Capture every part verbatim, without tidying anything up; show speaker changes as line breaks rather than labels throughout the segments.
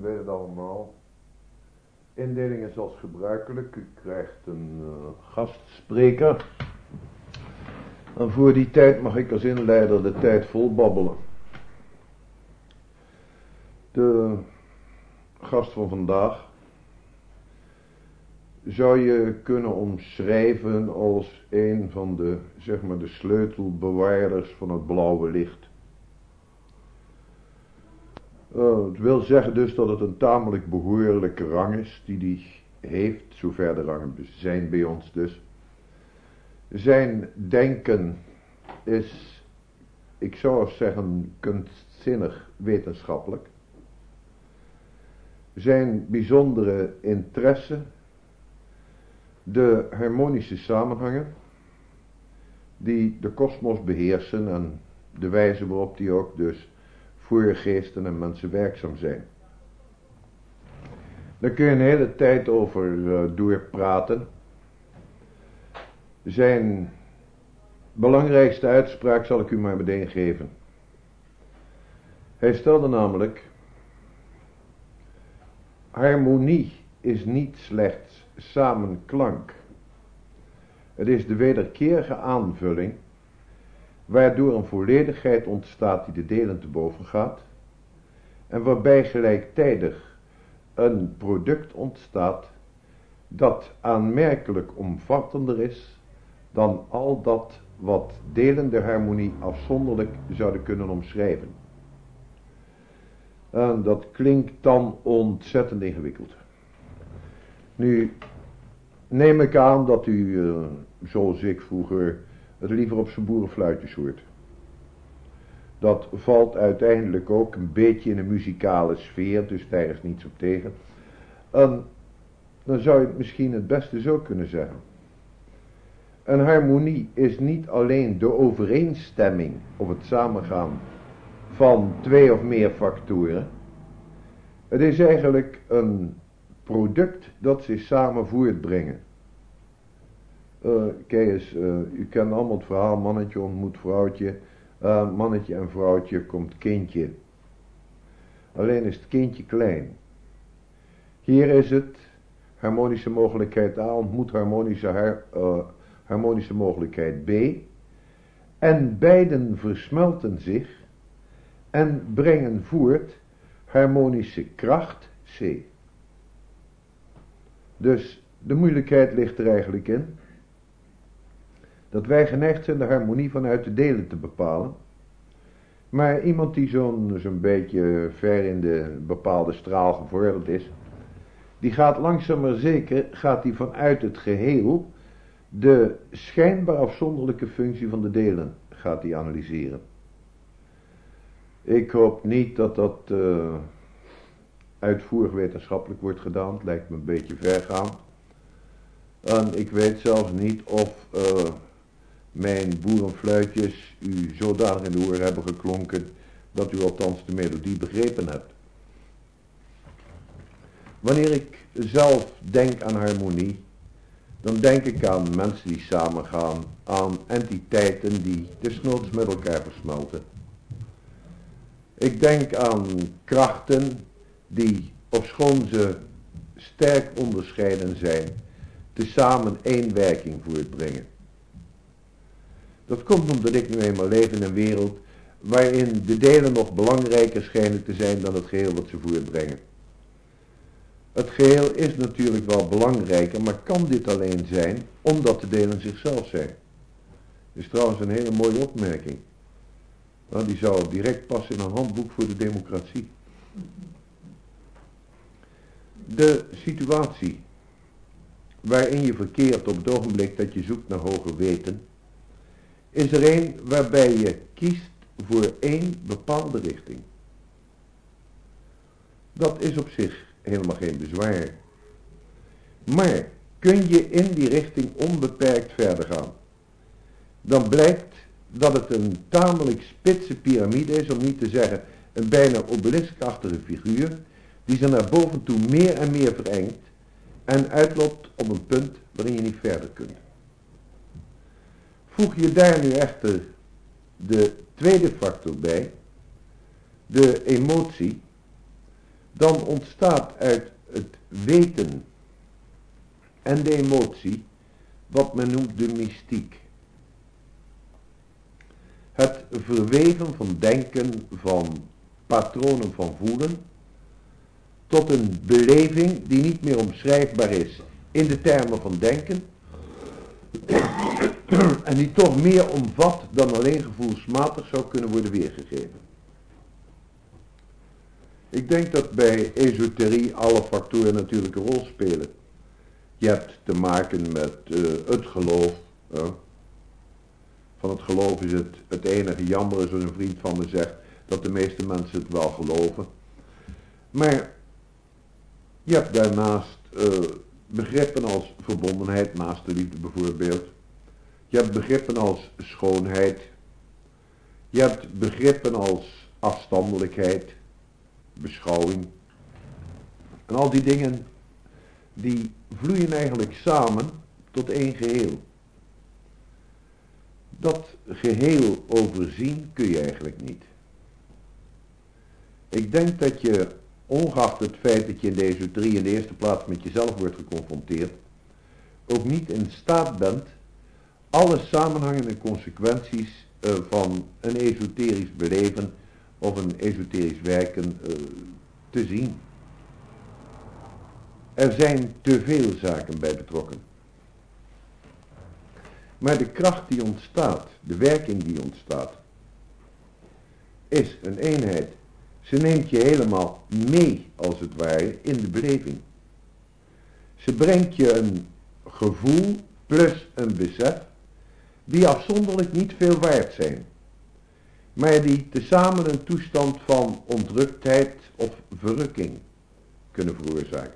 u weet het allemaal. Indeling is als gebruikelijk. U krijgt een uh, gastspreker. En voor die tijd mag ik als inleider de tijd vol babbelen. De gast van vandaag zou je kunnen omschrijven als een van de, zeg maar, de sleutelbewaarders van het blauwe licht. Uh, het wil zeggen dus dat het een tamelijk behoorlijke rang is die die heeft, zover de rangen zijn bij ons dus. Zijn denken is, ik zou zeggen, kunstzinnig wetenschappelijk. Zijn bijzondere interesse, de harmonische samenhangen die de kosmos beheersen en de wijze waarop die ook dus voor geesten en mensen werkzaam zijn. Daar kun je een hele tijd over uh, doorpraten. Zijn belangrijkste uitspraak zal ik u maar meteen geven. Hij stelde namelijk: harmonie is niet slechts samenklank. Het is de wederkerige aanvulling waardoor een volledigheid ontstaat die de delen te boven gaat en waarbij gelijktijdig een product ontstaat dat aanmerkelijk omvattender is dan al dat wat delen der harmonie afzonderlijk zouden kunnen omschrijven. En dat klinkt dan ontzettend ingewikkeld. Nu neem ik aan dat u, uh, zoals ik vroeger, het liever op zijn boerenfluitjes hoort. Dat valt uiteindelijk ook een beetje in een muzikale sfeer, dus daar is niets op tegen. En dan zou je het misschien het beste zo kunnen zeggen. Een harmonie is niet alleen de overeenstemming of het samengaan van twee of meer factoren. Het is eigenlijk een product dat zich samen voortbrengen. Uh, kijk eens, uh, u kent allemaal het verhaal, mannetje ontmoet vrouwtje, uh, mannetje en vrouwtje komt kindje. Alleen is het kindje klein. Hier is het harmonische mogelijkheid A ontmoet harmonische, har, uh, harmonische mogelijkheid B. En beiden versmelten zich en brengen voort harmonische kracht C. Dus de moeilijkheid ligt er eigenlijk in dat wij geneigd zijn de harmonie vanuit de delen te bepalen. Maar iemand die zo'n zo'n beetje ver in de bepaalde straal gevorderd is, die gaat langzaam maar zeker, gaat die vanuit het geheel de schijnbaar afzonderlijke functie van de delen gaat die analyseren. Ik hoop niet dat dat uh, uitvoerig wetenschappelijk wordt gedaan. Het lijkt me een beetje vergaan. En ik weet zelfs niet of uh, mijn boerenfluitjes u zodanig in de oren hebben geklonken dat u althans de melodie begrepen hebt. Wanneer ik zelf denk aan harmonie, dan denk ik aan mensen die samengaan, aan entiteiten die desnoods met elkaar versmelten. Ik denk aan krachten die, ofschoon ze sterk onderscheiden zijn, tezamen één werking voortbrengen. Dat komt omdat ik nu eenmaal leef in een wereld waarin de delen nog belangrijker schijnen te zijn dan het geheel wat ze voortbrengen. Het geheel is natuurlijk wel belangrijker, maar kan dit alleen zijn omdat de delen zichzelf zijn. Dat is trouwens een hele mooie opmerking. Nou, die zou direct passen in een handboek voor de democratie. De situatie waarin je verkeert op het ogenblik dat je zoekt naar hoger weten, is er een waarbij je kiest voor één bepaalde richting. Dat is op zich helemaal geen bezwaar. Maar kun je in die richting onbeperkt verder gaan, dan blijkt dat het een tamelijk spitse piramide is, om niet te zeggen een bijna obeliskachtige figuur, die zich naar boven toe meer en meer verengt en uitloopt op een punt waarin je niet verder kunt. Voeg je daar nu echter de tweede factor bij, de emotie, dan ontstaat uit het weten en de emotie wat men noemt de mystiek. Het verweven van denken, van patronen van voelen, tot een beleving die niet meer omschrijfbaar is in de termen van denken, en die toch meer omvat dan alleen gevoelsmatig zou kunnen worden weergegeven. Ik denk dat bij esoterie alle factoren natuurlijk een rol spelen. Je hebt te maken met uh, het geloof. Uh. Van het geloof is het, het enige jammer, zoals een vriend van me zegt, dat de meeste mensen het wel geloven. Maar je hebt daarnaast uh, begrippen als verbondenheid, naaste liefde bijvoorbeeld. Je hebt begrippen als schoonheid. Je hebt begrippen als afstandelijkheid, beschouwing. En al die dingen, die vloeien eigenlijk samen tot één geheel. Dat geheel overzien kun je eigenlijk niet. Ik denk dat je, ongeacht het feit dat je in de esoterie in de eerste plaats met jezelf wordt geconfronteerd, ook niet in staat bent alle samenhangen en consequenties uh, van een esoterisch beleven of een esoterisch werken uh, te zien. Er zijn te veel zaken bij betrokken. Maar de kracht die ontstaat, de werking die ontstaat, is een eenheid. Ze neemt je helemaal mee, als het ware, in de beleving. Ze brengt je een gevoel plus een besef, die afzonderlijk niet veel waard zijn, maar die tezamen een toestand van ontruktheid of verrukking kunnen veroorzaken.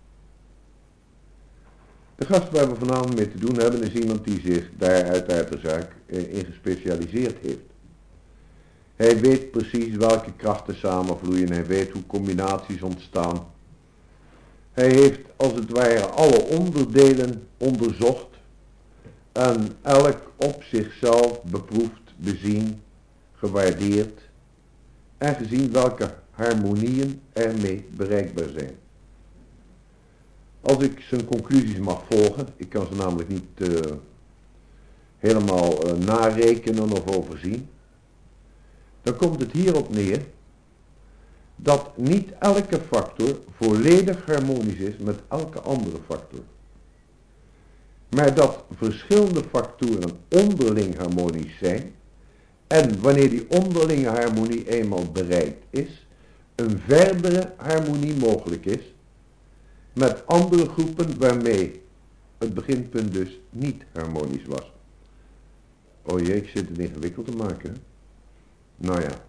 De gast waar we vanavond mee te doen hebben is iemand die zich daar uiteraard de zaak in gespecialiseerd heeft. Hij weet precies welke krachten samenvloeien, hij weet hoe combinaties ontstaan. Hij heeft als het ware alle onderdelen onderzocht en elk op zichzelf beproefd, bezien, gewaardeerd en gezien welke harmonieën ermee bereikbaar zijn. Als ik zijn conclusies mag volgen, ik kan ze namelijk niet uh, helemaal uh, narekenen of overzien, dan komt het hierop neer dat niet elke factor volledig harmonisch is met elke andere factor. Maar dat verschillende factoren onderling harmonisch zijn en wanneer die onderlinge harmonie eenmaal bereikt is, een verdere harmonie mogelijk is met andere groepen waarmee het beginpunt dus niet harmonisch was. Oh jee, ik zit het ingewikkeld te maken. Nou ja,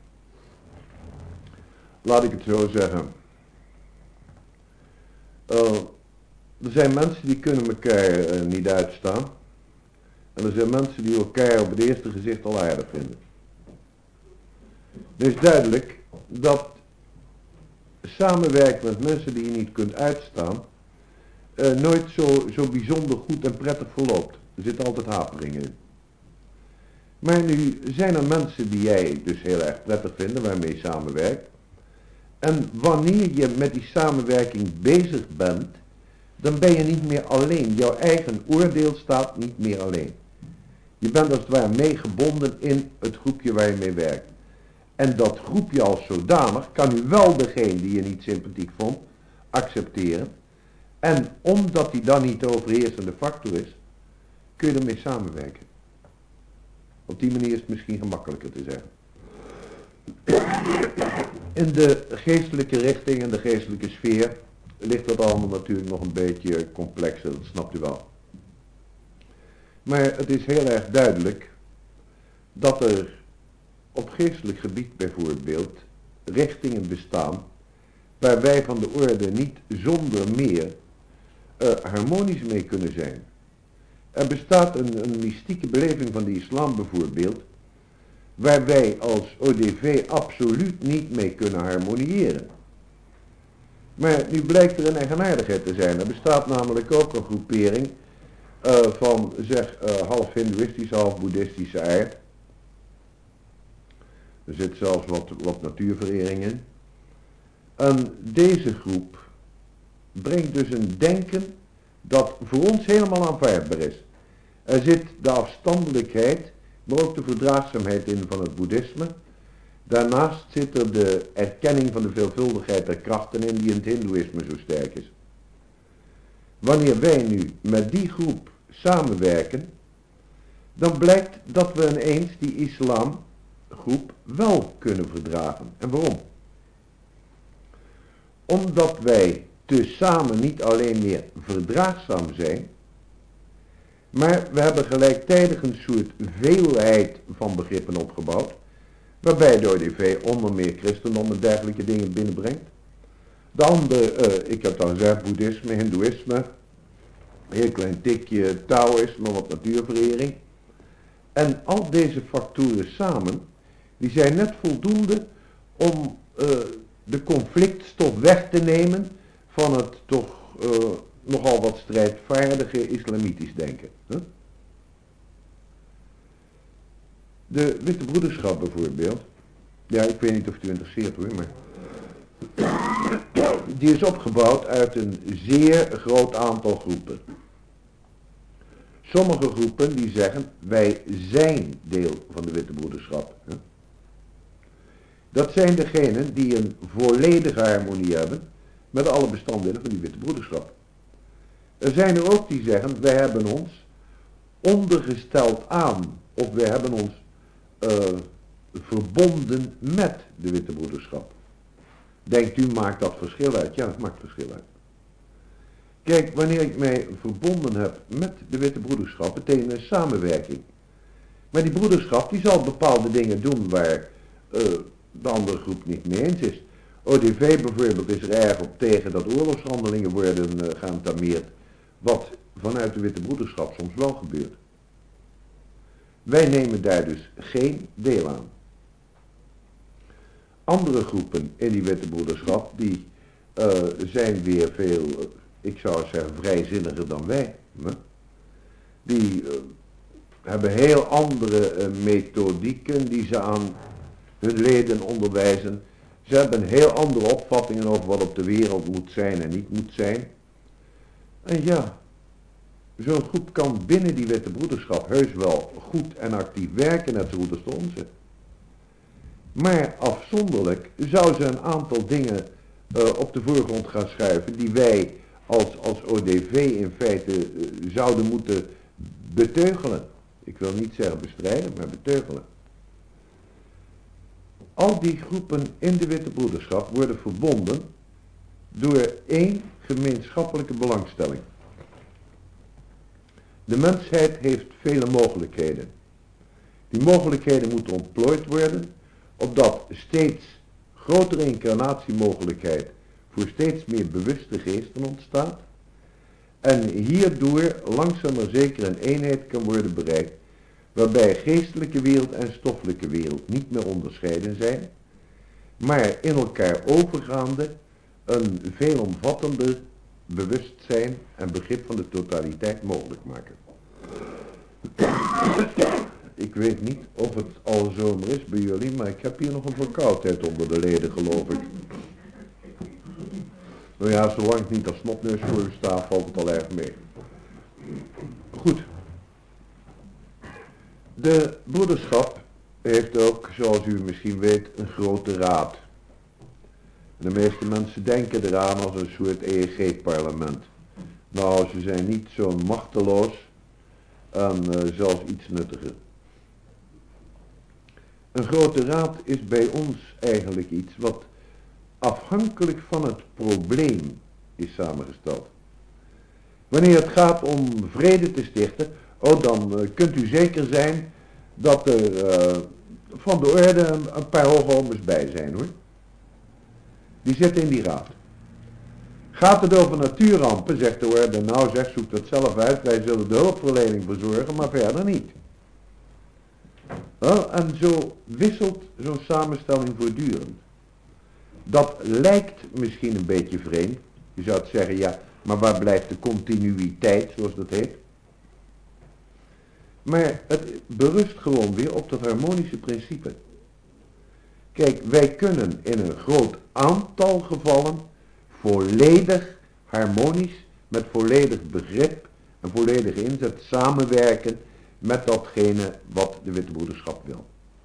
laat ik het zo zeggen. Uh, er zijn mensen die kunnen elkaar uh, niet uitstaan. En er zijn mensen die elkaar op het eerste gezicht al aardig vinden. Het is duidelijk dat samenwerken met mensen die je niet kunt uitstaan uh, nooit zo, zo bijzonder goed en prettig verloopt. Er zitten altijd haperingen in. Maar nu zijn er mensen die jij dus heel erg prettig vindt, waarmee je samenwerkt. En wanneer je met die samenwerking bezig bent, dan ben je niet meer alleen. Jouw eigen oordeel staat niet meer alleen. Je bent als het ware meegebonden in het groepje waar je mee werkt. En dat groepje als zodanig kan u wel degene die je niet sympathiek vond, accepteren. En omdat die dan niet de overheersende factor is, kun je ermee samenwerken. Op die manier is het misschien gemakkelijker te zeggen. In de geestelijke richting en de geestelijke sfeer ligt dat allemaal natuurlijk nog een beetje complexer, dat snapt u wel. Maar het is heel erg duidelijk dat er op geestelijk gebied bijvoorbeeld richtingen bestaan waar wij van de orde niet zonder meer uh, harmonisch mee kunnen zijn. Er bestaat een, een mystieke beleving van de islam bijvoorbeeld, waar wij als O D V absoluut niet mee kunnen harmoniëren. Maar nu blijkt er een eigenaardigheid te zijn. Er bestaat namelijk ook een groepering uh, van zeg uh, half hindoeïstische, half boeddhistische aard. Er zit zelfs wat, wat natuurverering in. En deze groep brengt dus een denken dat voor ons helemaal aanvaardbaar is. Er zit de afstandelijkheid, maar ook de verdraagzaamheid in van het boeddhisme. Daarnaast zit er de erkenning van de veelvuldigheid der krachten in die in het hindoeïsme zo sterk is. Wanneer wij nu met die groep samenwerken, dan blijkt dat we ineens die islamgroep wel kunnen verdragen. En waarom? Omdat wij tezamen niet alleen meer verdraagzaam zijn, maar we hebben gelijktijdig een soort veelheid van begrippen opgebouwd, waarbij de O D V onder meer christendom en dergelijke dingen binnenbrengt. De andere, uh, ik heb dan gezegd, boeddhisme, hindoeïsme, een heel klein tikje taoïsme, wat natuurverering. En al deze factoren samen, die zijn net voldoende om uh, de conflictstof weg te nemen van het toch uh, nogal wat strijdvaardige islamitisch denken. Huh? De Witte Broederschap bijvoorbeeld, ja, ik weet niet of het u interesseert hoor, maar die is opgebouwd uit een zeer groot aantal groepen. Sommige groepen die zeggen, wij zijn deel van de Witte Broederschap. Hè? Dat zijn degenen die een volledige harmonie hebben met alle bestanddelen van die Witte Broederschap. Er zijn er ook die zeggen, wij hebben ons ondergesteld aan, of wij hebben ons uh, verbonden met de Witte Broederschap. Denkt u, maakt dat verschil uit? Ja, dat maakt verschil uit. Kijk, wanneer ik mij verbonden heb met de Witte Broederschap, betekent een samenwerking. Maar die broederschap die zal bepaalde dingen doen waar uh, de andere groep niet mee eens is. O D V bijvoorbeeld is er erg op tegen dat oorlogshandelingen worden uh, geëntameerd, wat vanuit de Witte Broederschap soms wel gebeurt. Wij nemen daar dus geen deel aan. Andere groepen in die Witte Broederschap, die uh, zijn weer veel, uh, ik zou zeggen, vrijzinniger dan wij. Hè? Die uh, hebben heel andere uh, methodieken die ze aan hun leden onderwijzen. Ze hebben heel andere opvattingen over wat op de wereld moet zijn en niet moet zijn. En ja, zo'n groep kan binnen die Witte Broederschap heus wel goed en actief werken, net zo goed als de onze. Maar afzonderlijk zou ze een aantal dingen uh, op de voorgrond gaan schuiven die wij als, als O D V in feite uh, zouden moeten beteugelen. Ik wil niet zeggen bestrijden, maar beteugelen. Al die groepen in de Witte Broederschap worden verbonden door één gemeenschappelijke belangstelling. De mensheid heeft vele mogelijkheden. Die mogelijkheden moeten ontplooid worden, opdat steeds grotere incarnatiemogelijkheid voor steeds meer bewuste geesten ontstaat. En hierdoor langzaam maar zeker een eenheid kan worden bereikt, waarbij geestelijke wereld en stoffelijke wereld niet meer onderscheiden zijn, maar in elkaar overgaande een veelomvattender bewustzijn en begrip van de totaliteit mogelijk maken. Ik weet niet of het al zomer is bij jullie, maar ik heb hier nog een verkoudheid onder de leden, geloof ik. Nou ja, zolang ik niet als snotneus voor u sta, valt het al erg mee. Goed. De broederschap heeft ook, zoals u misschien weet, een grote raad. De meeste mensen denken eraan als een soort E E G-parlement. Nou, ze zijn niet zo machteloos en uh, zelfs iets nuttiger. Een grote raad is bij ons eigenlijk iets wat afhankelijk van het probleem is samengesteld. Wanneer het gaat om vrede te stichten, oh, dan uh, kunt u zeker zijn dat er uh, van de orde een, een paar hoogomers bij zijn, hoor. Die zitten in die raad. Gaat het over natuurrampen, zegt de orde, nou zeg, zoek dat zelf uit, wij zullen de hulpverlening verzorgen, maar verder niet. Wel, en zo wisselt zo'n samenstelling voortdurend. Dat lijkt misschien een beetje vreemd. Je zou het zeggen, ja, maar waar blijft de continuïteit, zoals dat heet? Maar het berust gewoon weer op dat harmonische principe. Kijk, wij kunnen in een groot aantal gevallen volledig harmonisch, met volledig begrip en volledige inzet samenwerken met datgene wat de witte broederschap wil.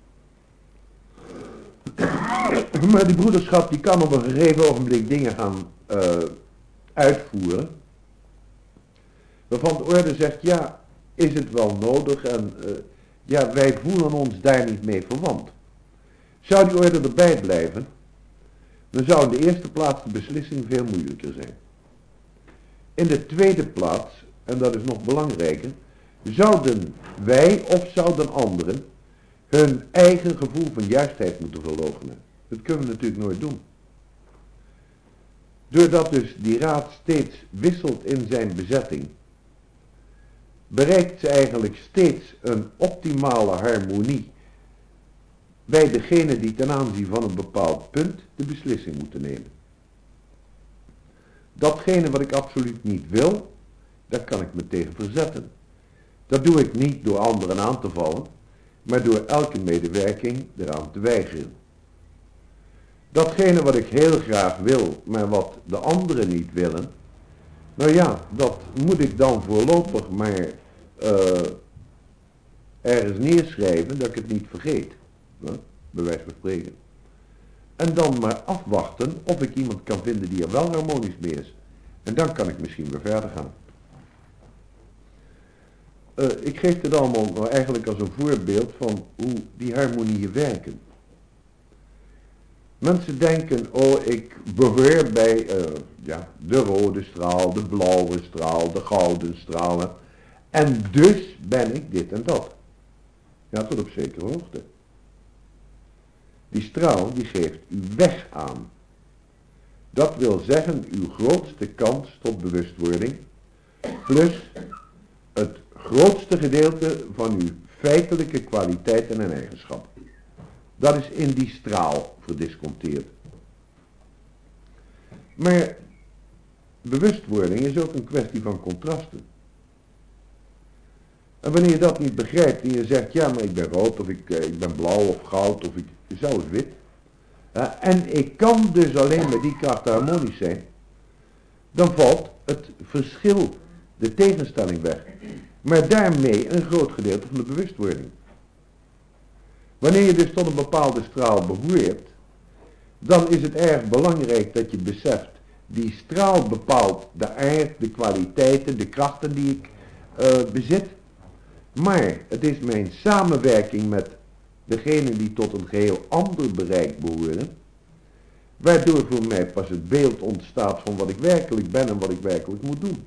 Maar die broederschap die kan op een gegeven ogenblik dingen gaan uh, uitvoeren, waarvan de orde zegt, ja, is het wel nodig en uh, ja, wij voelen ons daar niet mee verwant. Zou die orde erbij blijven, dan zou in de eerste plaats de beslissing veel moeilijker zijn. In de tweede plaats, en dat is nog belangrijker, zouden wij of zouden anderen hun eigen gevoel van juistheid moeten verloochenen. Dat kunnen we natuurlijk nooit doen. Doordat dus die raad steeds wisselt in zijn bezetting, bereikt ze eigenlijk steeds een optimale harmonie bij degene die ten aanzien van een bepaald punt de beslissing moeten nemen. Datgene wat ik absoluut niet wil, daar kan ik me tegen verzetten. Dat doe ik niet door anderen aan te vallen, maar door elke medewerking eraan te weigeren. Datgene wat ik heel graag wil, maar wat de anderen niet willen, nou ja, dat moet ik dan voorlopig maar uh, ergens neerschrijven dat ik het niet vergeet. Hè? Bij wijze van spreken. En dan maar afwachten of ik iemand kan vinden die er wel harmonisch mee is. En dan kan ik misschien weer verder gaan. Uh, ik geef dit allemaal nou eigenlijk als een voorbeeld van hoe die harmonieën werken. Mensen denken, oh, ik behoor bij uh, ja, de rode straal, de blauwe straal, de gouden stralen. En dus ben ik dit en dat. Ja, tot op zekere hoogte. Die straal die geeft u weg aan. Dat wil zeggen uw grootste kans tot bewustwording, plus het grootste gedeelte van uw feitelijke kwaliteiten en eigenschappen. Dat is in die straal verdisconteerd. Maar bewustwording is ook een kwestie van contrasten. En wanneer je dat niet begrijpt en je zegt, ja, maar ik ben rood of ik, ik ben blauw of goud of ik zelfs wit. Uh, en ik kan dus alleen met die krachten harmonisch zijn. Dan valt het verschil, de tegenstelling weg. Maar daarmee een groot gedeelte van de bewustwording. Wanneer je dus tot een bepaalde straal behoort, dan is het erg belangrijk dat je beseft, die straal bepaalt de aard, de kwaliteiten, de krachten die ik uh, bezit. Maar het is mijn samenwerking met degene die tot een geheel ander bereik behoren, waardoor voor mij pas het beeld ontstaat van wat ik werkelijk ben en wat ik werkelijk moet doen.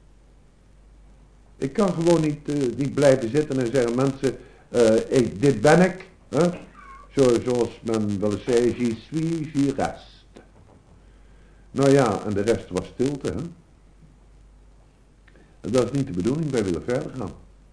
Ik kan gewoon niet, uh, niet blijven zitten en zeggen, mensen, uh, ik, dit ben ik, hè? Zo, zoals men wel eens zei, je suis, je rest. Nou ja, en de rest was stilte, hè. En dat is niet de bedoeling, wij willen verder gaan.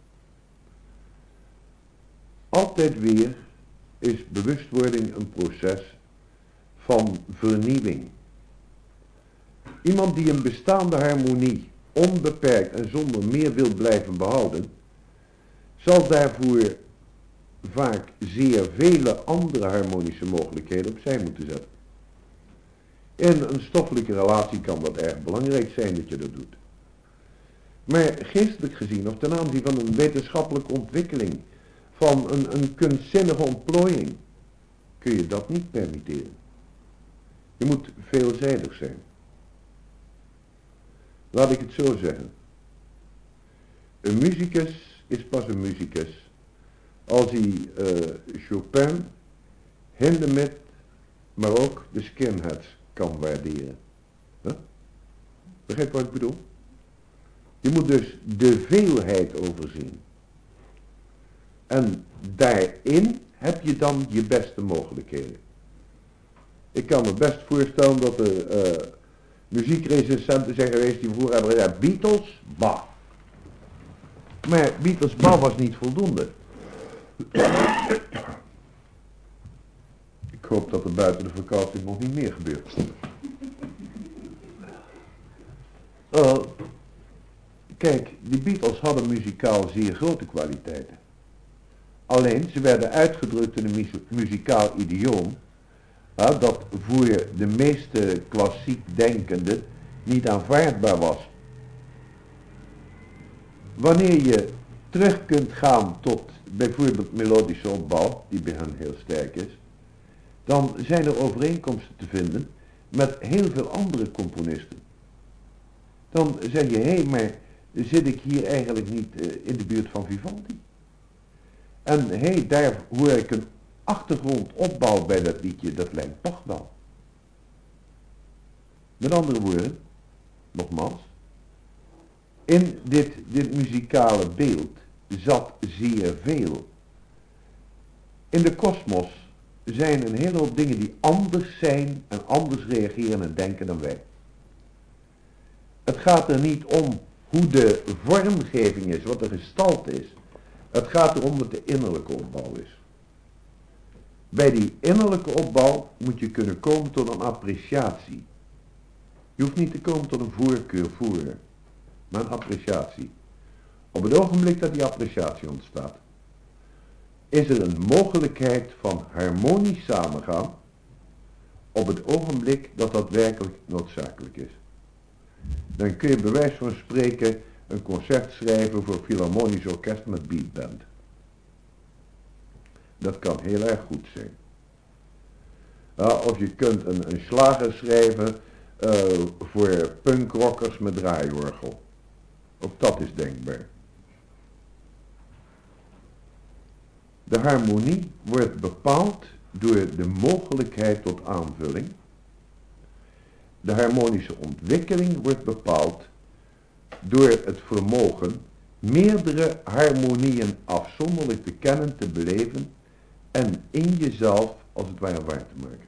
Altijd weer is bewustwording een proces van vernieuwing. Iemand die een bestaande harmonie onbeperkt en zonder meer wil blijven behouden, zal daarvoor vaak zeer vele andere harmonische mogelijkheden opzij moeten zetten. In een stoffelijke relatie kan dat erg belangrijk zijn dat je dat doet. Maar geestelijk gezien, of ten aanzien van een wetenschappelijke ontwikkeling, van een, een kunstzinnige ontplooiing, kun je dat niet permitteren. Je moet veelzijdig zijn. Laat ik het zo zeggen. Een muzikus is pas een muzikus als hij uh, Chopin, Hindemith, maar ook de skinheads kan waarderen. Huh? Begrijp wat ik bedoel? Je moet dus de veelheid overzien. En daarin heb je dan je beste mogelijkheden. Ik kan me best voorstellen dat er uh, muziekrecensenten zijn geweest die vroeger hebben gezegd, Beatles, bah. Maar Beatles, bah was niet voldoende. Ik hoop dat er buiten de verkoudheid nog niet meer gebeurt. Uh, kijk, die Beatles hadden muzikaal zeer grote kwaliteiten. Alleen, ze werden uitgedrukt in een muzikaal idioom Ja, dat voor de meeste klassiek denkenden niet aanvaardbaar was. Wanneer je terug kunt gaan tot bijvoorbeeld melodische opbouw, die bij hen heel sterk is, dan zijn er overeenkomsten te vinden met heel veel andere componisten. Dan zeg je, hé, hey, maar zit ik hier eigenlijk niet uh, in de buurt van Vivaldi? En hé, hey, daar hoor ik een achtergrondopbouw bij dat liedje, dat lijkt toch wel. Met andere woorden, nogmaals, in dit, dit muzikale beeld zat zeer veel. In de kosmos zijn een hele hoop dingen die anders zijn en anders reageren en denken dan wij. Het gaat er niet om hoe de vormgeving is, wat de gestalte is. Het gaat erom wat de innerlijke opbouw is. Bij die innerlijke opbouw moet je kunnen komen tot een appreciatie. Je hoeft niet te komen tot een voorkeur voor, maar een appreciatie. Op het ogenblik dat die appreciatie ontstaat, is er een mogelijkheid van harmonisch samengaan op het ogenblik dat dat werkelijk noodzakelijk is. Dan kun je bij wijze van spreken een concert schrijven voor Philharmonisch Orkest met beatband. Dat kan heel erg goed zijn. Ja, of je kunt een, een slager schrijven uh, voor punkrockers met draaiorgel. Ook dat is denkbaar. De harmonie wordt bepaald door de mogelijkheid tot aanvulling. De harmonische ontwikkeling wordt bepaald door het vermogen meerdere harmonieën afzonderlijk te kennen, te beleven en in jezelf als het ware waar te maken.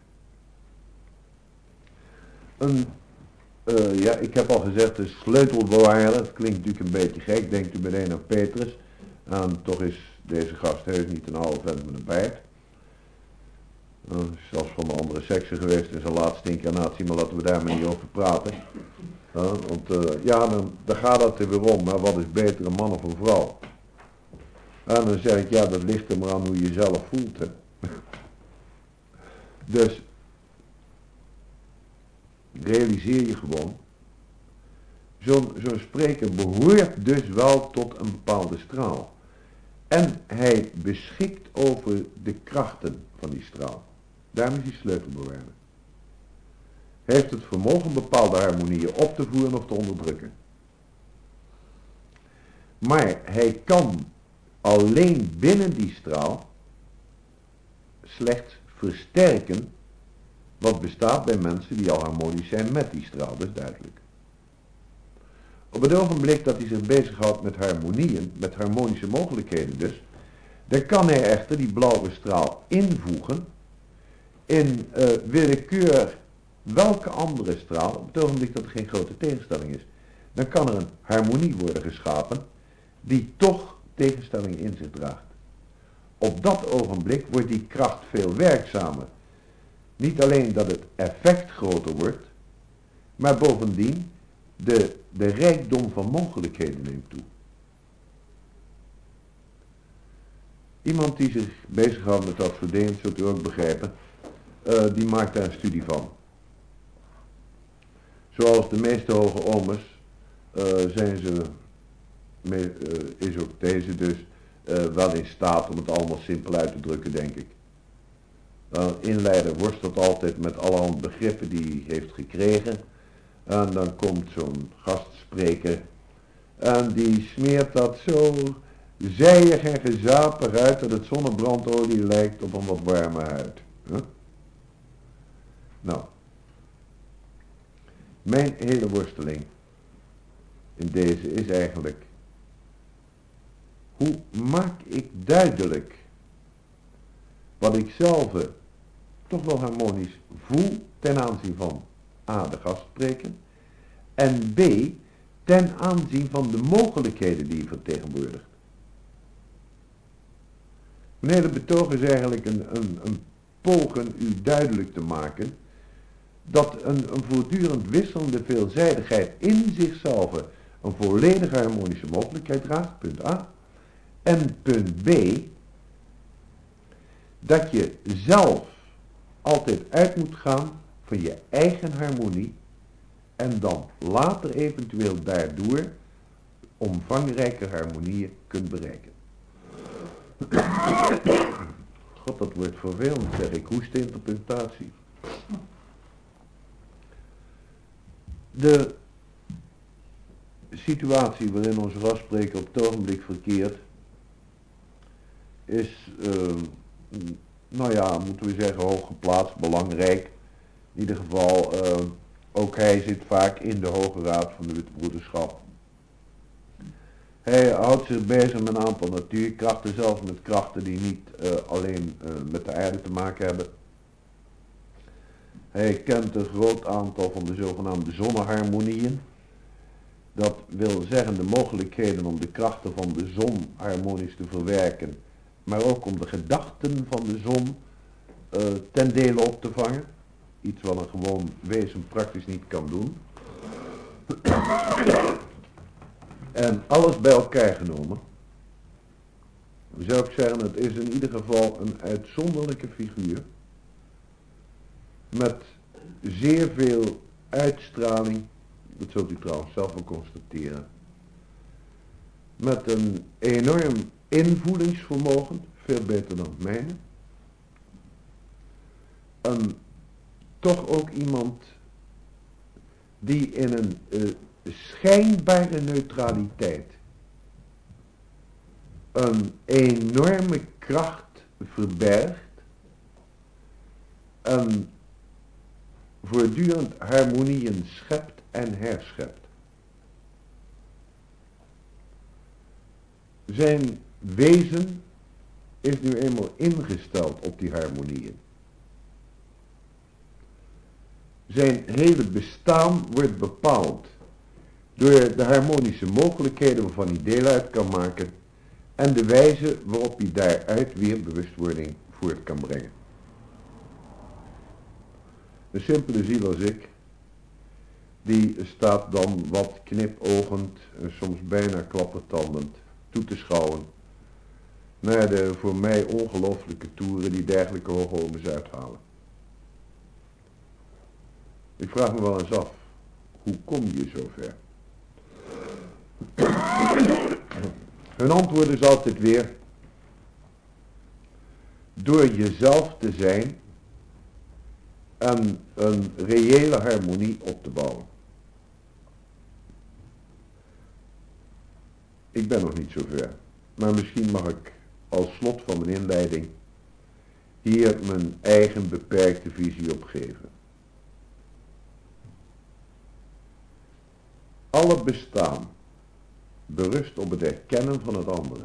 Een, uh, ja, ik heb al gezegd, de sleutelbewaarder, het klinkt natuurlijk een beetje gek, denkt u meteen aan Petrus, en toch is deze gast heus niet een oude vent met een baard. Uh, zelfs van de andere sekse geweest in zijn laatste incarnatie, maar laten we daar maar niet over praten. Uh, want uh, ja, dan, dan gaat het er weer om, hè. Wat is beter, een man of een vrouw? En dan zeg ik, ja, dat ligt er maar aan hoe je jezelf voelt. Hè. Dus, realiseer je gewoon, zo'n zo'n spreker behoort dus wel tot een bepaalde straal. En hij beschikt over de krachten van die straal. Daarom is hij sleutelbewaarder. Hij heeft het vermogen bepaalde harmonieën op te voeren of te onderdrukken. Maar hij kan alleen binnen die straal slechts versterken wat bestaat bij mensen die al harmonisch zijn met die straal, dat is duidelijk. Op het ogenblik dat hij zich bezighoudt met harmonieën, met harmonische mogelijkheden dus, dan kan hij echter die blauwe straal invoegen in uh, willekeur welke andere straal, op het ogenblik dat er geen grote tegenstelling is. Dan kan er een harmonie worden geschapen die toch tegenstellingen in zich draagt. Op dat ogenblik wordt die kracht veel werkzamer. Niet alleen dat het effect groter wordt, maar bovendien de, de rijkdom van mogelijkheden neemt toe. Iemand die zich bezighoudt met dat soort dingen, zult u ook begrijpen, uh, die maakt daar een studie van. Zoals de meeste hoge omers uh, zijn ze, me, uh, is ook deze dus uh, wel in staat om het allemaal simpel uit te drukken, denk ik. Een inleider worstelt altijd met allerhande begrippen die hij heeft gekregen. En dan komt zo'n gastspreker en die smeert dat zo zijig en gezapig uit dat het zonnebrandolie lijkt op een wat warme huid. Huh? Nou, mijn hele worsteling in deze is eigenlijk, hoe maak ik duidelijk wat ik zelf toch wel harmonisch voel ten aanzien van A, de gastspreker, en B, ten aanzien van de mogelijkheden die hij vertegenwoordigt. Mijn hele betoog is eigenlijk een, een, een pogen u duidelijk te maken dat een, een voortdurend wisselende veelzijdigheid in zichzelf een volledige harmonische mogelijkheid draagt, punt A, en punt B, dat je zelf altijd uit moet gaan van je eigen harmonie en dan later eventueel daardoor omvangrijke harmonieën kunt bereiken. God, dat wordt vervelend, zeg ik. Hoe is de interpretatie? De situatie waarin onze rastspreker op het ogenblik verkeert is, uh, nou ja, moeten we zeggen, hoog geplaatst, belangrijk. In ieder geval, uh, ook hij zit vaak in de Hoge Raad van de Witte Broederschap. Hij houdt zich bezig met een aantal natuurkrachten, zelfs met krachten die niet uh, alleen uh, met de aarde te maken hebben. Hij kent een groot aantal van de zogenaamde zonneharmonieën. Dat wil zeggen de mogelijkheden om de krachten van de zon harmonisch te verwerken, maar ook om de gedachten van de zon uh, ten dele op te vangen. Iets wat een gewoon wezen praktisch niet kan doen. En alles bij elkaar genomen, zou ik zeggen, het is in ieder geval een uitzonderlijke figuur, met zeer veel uitstraling, dat zult u trouwens zelf wel constateren, met een enorm invoelingsvermogen, veel beter dan het mijne, en toch ook iemand die in een uh, schijnbare neutraliteit een enorme kracht verbergt en voortdurend harmonieën schept en herschept. Zijn wezen is nu eenmaal ingesteld op die harmonieën. Zijn hele bestaan wordt bepaald door de harmonische mogelijkheden waarvan hij deel uit kan maken en de wijze waarop hij daaruit weer bewustwording voort kan brengen. Een simpele ziel als ik, die staat dan wat knipogend en soms bijna klappertandend toe te schouwen naar de voor mij ongelooflijke toeren die dergelijke hoogomes uithalen. Ik vraag me wel eens af, hoe kom je zover? Hun antwoord is altijd weer, door jezelf te zijn en een reële harmonie op te bouwen. Ik ben nog niet zover, maar misschien mag ik als slot van mijn inleiding hier mijn eigen beperkte visie op geven. Alle bestaan berust op het erkennen van het andere.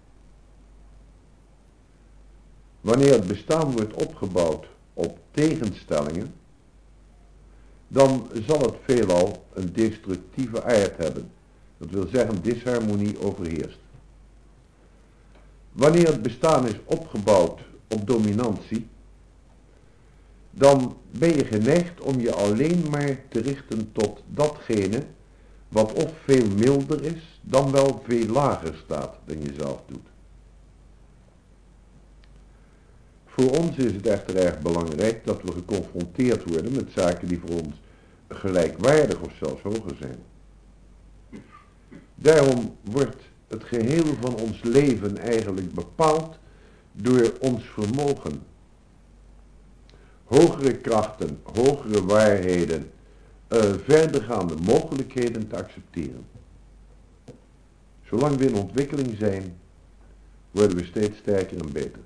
Wanneer het bestaan wordt opgebouwd op tegenstellingen, dan zal het veelal een destructieve aard hebben. Dat wil zeggen, disharmonie overheerst. Wanneer het bestaan is opgebouwd op dominantie, dan ben je geneigd om je alleen maar te richten tot datgene wat of veel milder is, dan wel veel lager staat dan je zelf doet. Voor ons is het echter erg belangrijk dat we geconfronteerd worden met zaken die voor ons gelijkwaardig of zelfs hoger zijn. Daarom wordt het geheel van ons leven eigenlijk bepaald door ons vermogen. Hogere krachten, hogere waarheden, uh, verdergaande mogelijkheden te accepteren. Zolang we in ontwikkeling zijn, worden we steeds sterker en beter.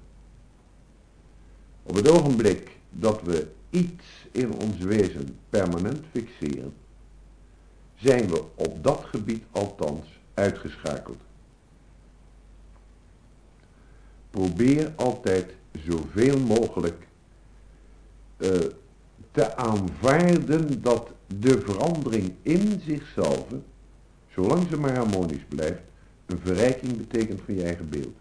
Op het ogenblik dat we iets in ons wezen permanent fixeren, zijn we op dat gebied althans uitgeschakeld. Probeer altijd zoveel mogelijk uh, te aanvaarden dat de verandering in zichzelf, zolang ze maar harmonisch blijft, een verrijking betekent van je eigen beeld.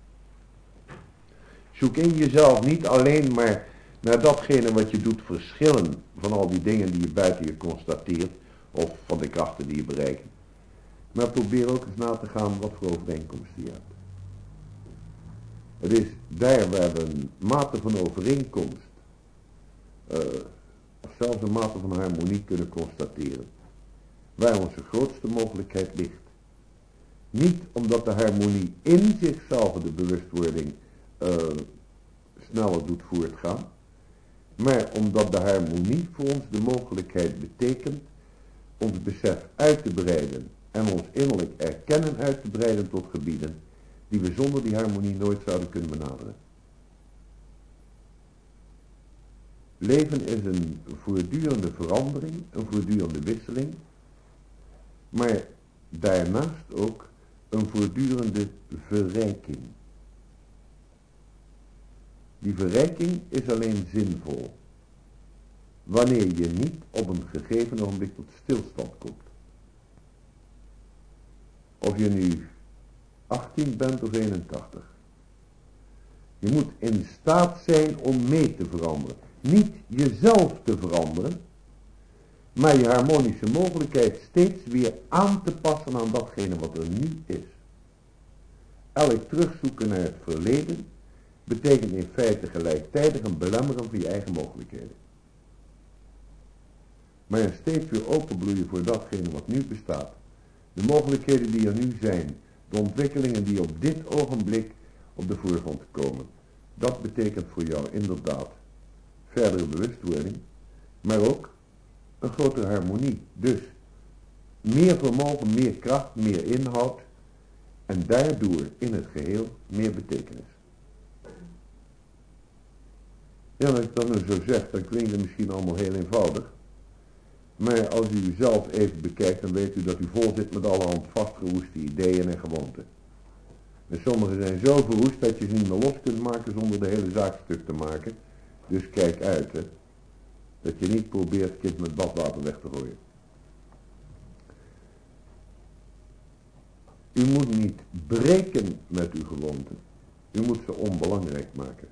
Zoek in jezelf niet alleen maar naar datgene wat je doet verschillen van al die dingen die je buiten je constateert, of van de krachten die je bereikt. Maar probeer ook eens na te gaan wat voor overeenkomsten je hebt. Het is daar waar we een mate van overeenkomst uh, of zelfs een mate van harmonie kunnen constateren, waar onze grootste mogelijkheid ligt. Niet omdat de harmonie in zichzelf de bewustwording uh, sneller doet voortgaan, maar omdat de harmonie voor ons de mogelijkheid betekent ons besef uit te breiden en ons innerlijk erkennen uit te breiden tot gebieden die we zonder die harmonie nooit zouden kunnen benaderen. Leven is een voortdurende verandering, een voortdurende wisseling, maar daarnaast ook een voortdurende verrijking. Die verrijking is alleen zinvol wanneer je niet op een gegeven ogenblik tot stilstand komt. Of je nu achttien bent of eenentachtig. Je moet in staat zijn om mee te veranderen. Niet jezelf te veranderen, maar je harmonische mogelijkheid steeds weer aan te passen aan datgene wat er nu is. Elk terugzoeken naar het verleden betekent in feite gelijktijdig een belemmering van je eigen mogelijkheden. Maar een steeds weer openbloeien voor datgene wat nu bestaat. De mogelijkheden die er nu zijn, de ontwikkelingen die op dit ogenblik op de voorgrond komen. Dat betekent voor jou inderdaad verdere bewustwording, maar ook een grotere harmonie. Dus meer vermogen, meer kracht, meer inhoud en daardoor in het geheel meer betekenis. Ja, als ik dat nu zo zeg, dan klinkt het misschien allemaal heel eenvoudig. Maar als u zelf even bekijkt, dan weet u dat u vol zit met allerhand vastgeroeste ideeën en gewoonten. En sommige zijn zo verroest dat je ze niet meer los kunt maken zonder de hele zaak stuk te maken. Dus kijk uit, hè. Dat je niet probeert kind met badwater weg te gooien. U moet niet breken met uw gewoonten. U moet ze onbelangrijk maken.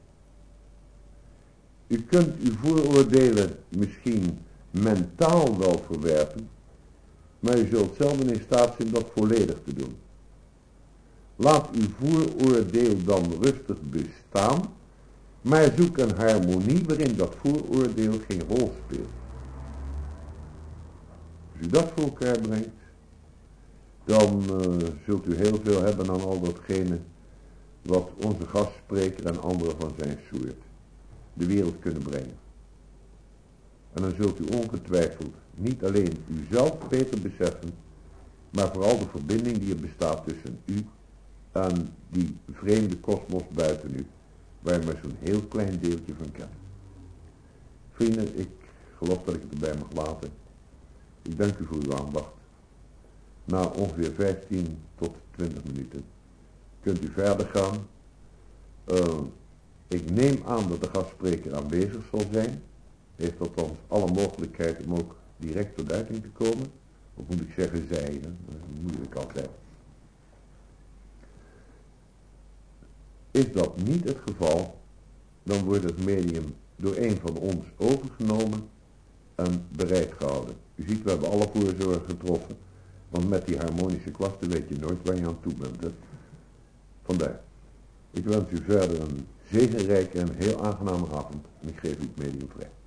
U kunt uw vooroordelen misschien mentaal wel verwerpen, maar u zult zelden in staat zijn dat volledig te doen. Laat uw vooroordeel dan rustig bestaan, maar zoek een harmonie waarin dat vooroordeel geen rol speelt. Als u dat voor elkaar brengt, dan uh, zult u heel veel hebben aan al datgene wat onze gastspreker en anderen van zijn soort de wereld kunnen brengen. En dan zult u ongetwijfeld niet alleen uzelf beter beseffen, maar vooral de verbinding die er bestaat tussen u en die vreemde kosmos buiten u, waar u maar zo'n heel klein deeltje van kent. Vrienden, ik geloof dat ik het erbij mag laten. Ik dank u voor uw aandacht. Na ongeveer vijftien tot twintig minuten kunt u verder gaan. Uh, ik neem aan dat de gastspreker aanwezig zal zijn. Heeft althans alle mogelijkheid om ook direct tot uiting te komen. Of moet ik zeggen zij, hè? Dat is moeilijk altijd. Is dat niet het geval, dan wordt het medium door een van ons overgenomen en bereid gehouden. U ziet, we hebben alle voorzorgen getroffen, want met die harmonische klachten weet je nooit waar je aan toe bent. Hè? Vandaar. Ik wens u verder een zegenrijke en heel aangename avond en ik geef u het medium vrij.